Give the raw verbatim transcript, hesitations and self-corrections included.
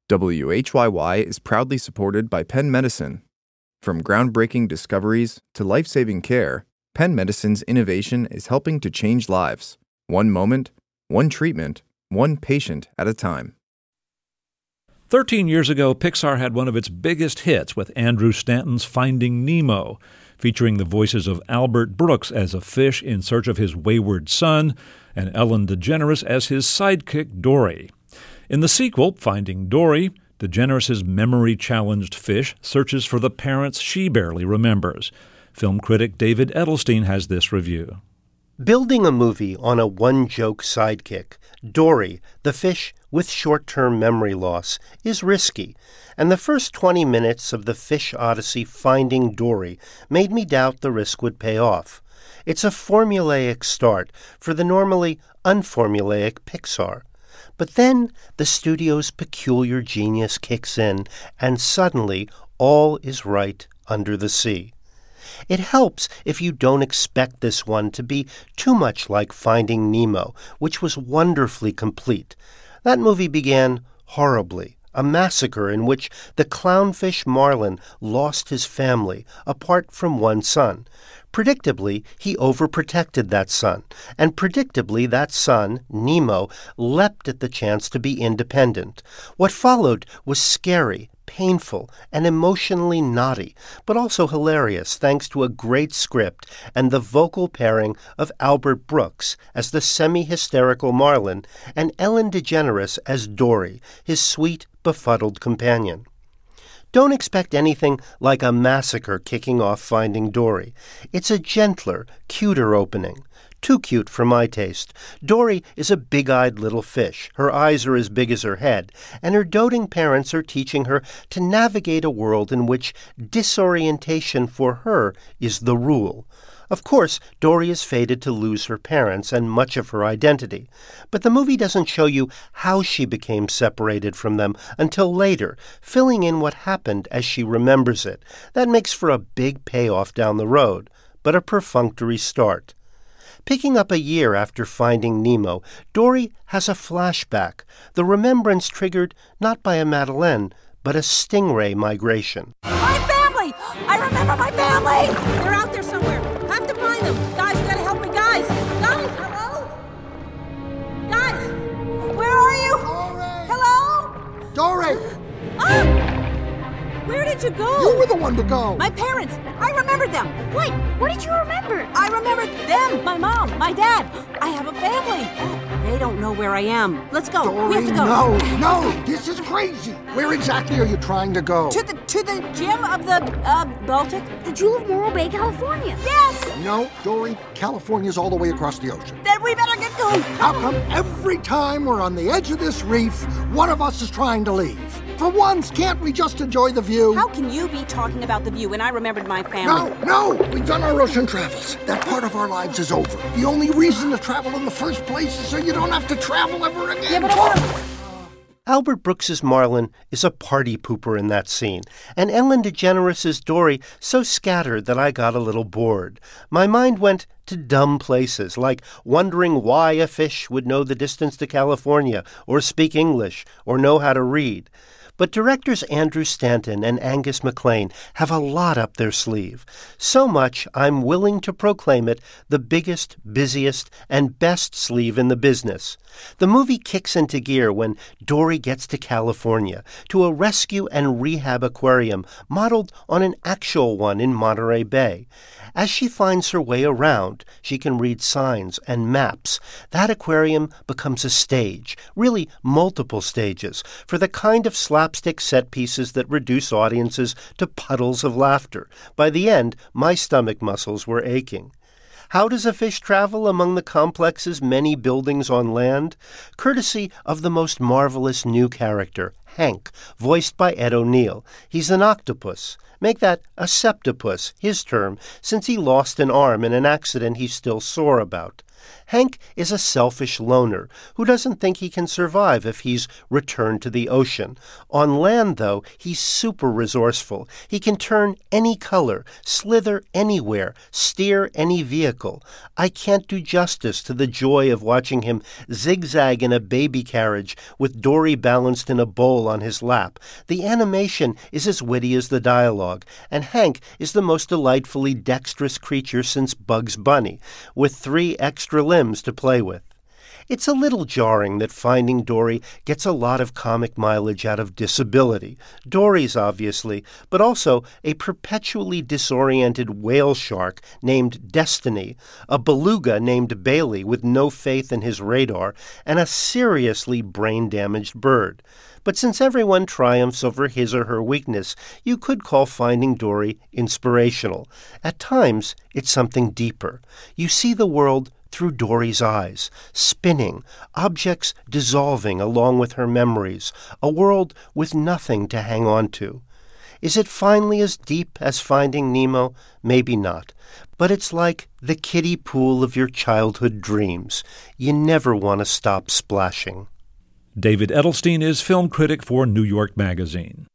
W H Y Y is proudly supported by Penn Medicine. From groundbreaking discoveries to life-saving care, Penn Medicine's innovation is helping to change lives, one moment, one treatment, one patient at a time. Thirteen years ago, Pixar had one of its biggest hits with Andrew Stanton's Finding Nemo, featuring the voices of Albert Brooks as a fish in search of his wayward son and Ellen DeGeneres as his sidekick Dory. In the sequel, Finding Dory, DeGeneres' memory-challenged fish searches for the parents she barely remembers. Film critic David Edelstein has this review. Building a movie on a one-joke sidekick, Dory, the fish with short-term memory loss, is risky, and the first twenty minutes of the Fish Odyssey Finding Dory made me doubt the risk would pay off. It's a formulaic start for the normally unformulaic Pixar. But then the studio's peculiar genius kicks in, and suddenly all is right under the sea. It helps if you don't expect this one to be too much like Finding Nemo, which was wonderfully complete. That movie began horribly, a massacre in which the clownfish Marlin lost his family, apart from one son. Predictably, he overprotected that son, and predictably that son, Nemo, leapt at the chance to be independent. What followed was scary, painful, and emotionally knotty, but also hilarious thanks to a great script and the vocal pairing of Albert Brooks as the semi-hysterical Marlin and Ellen DeGeneres as Dory, his sweet, befuddled companion. Don't expect anything like a massacre kicking off Finding Dory. It's a gentler, cuter opening. Too cute for my taste. Dory is a big-eyed little fish. Her eyes are as big as her head, and her doting parents are teaching her to navigate a world in which disorientation for her is the rule. Of course, Dory is fated to lose her parents and much of her identity, but the movie doesn't show you how she became separated from them until later, filling in what happened as she remembers it. That makes for a big payoff down the road, but a perfunctory start. Picking up a year after Finding Nemo, Dory has a flashback, the remembrance triggered not by a Madeleine, but a stingray migration. My family! I remember my family! They're out there somewhere. I have to find them. Guys, you gotta help me, guys! Guys, hello? Guys! Where are you? Dory! Hello? Dory! Ah! Where did you go? You were the one to go. My parents. I remembered them. Wait, what did you remember? I remembered them. My mom, my dad. I have a family. They don't know where I am. Let's go. Dory, we have to go. no, no, this is crazy. Where exactly are you trying to go? To the to the gym of the uh, Baltic. The Jewel of Morro Bay, California. Yes. No, Dory, California's all the way across the ocean. Then we better get going. How come every time we're on the edge of this reef, one of us is trying to leave? For once, can't we just enjoy the view? How can you be talking about the view when I remembered my family? No, no! We've done our ocean travels. That part of our lives is over. The only reason to travel in the first place is so you don't have to travel ever again. Yeah, but I Albert Brooks's Marlin is a party pooper in that scene, and Ellen DeGeneres' Dory so scattered that I got a little bored. My mind went to dumb places, like wondering why a fish would know the distance to California, or speak English, or know how to read. But directors Andrew Stanton and Angus MacLane have a lot up their sleeve. So much, I'm willing to proclaim it the biggest, busiest, and best sleeve in the business. The movie kicks into gear when Dory gets to California, to a rescue and rehab aquarium modeled on an actual one in Monterey Bay. As she finds her way around, she can read signs and maps. That aquarium becomes a stage, really multiple stages, for the kind of slapstick set pieces that reduce audiences to puddles of laughter. By the end, my stomach muscles were aching. How does a fish travel among the complex's many buildings on land? Courtesy of the most marvelous new character, Hank, voiced by Ed O'Neill. He's an octopus. Make that a septopus, his term, since he lost an arm in an accident he's still sore about. Hank is a selfish loner who doesn't think he can survive if he's returned to the ocean. On land, though, he's super resourceful. He can turn any color, slither anywhere, steer any vehicle. I can't do justice to the joy of watching him zigzag in a baby carriage with Dory balanced in a bowl on his lap. The animation is as witty as the dialogue, and Hank is the most delightfully dexterous creature since Bugs Bunny, with three extra limbs to play with. It's a little jarring that Finding Dory gets a lot of comic mileage out of disability. Dory's, obviously, but also a perpetually disoriented whale shark named Destiny, a beluga named Bailey with no faith in his radar, and a seriously brain-damaged bird. But since everyone triumphs over his or her weakness, you could call Finding Dory inspirational. At times, it's something deeper. You see the world through Dory's eyes, spinning, objects dissolving along with her memories, a world with nothing to hang on to. Is it finally as deep as Finding Nemo? Maybe not. But it's like the kiddie pool of your childhood dreams. You never want to stop splashing. David Edelstein is film critic for New York Magazine.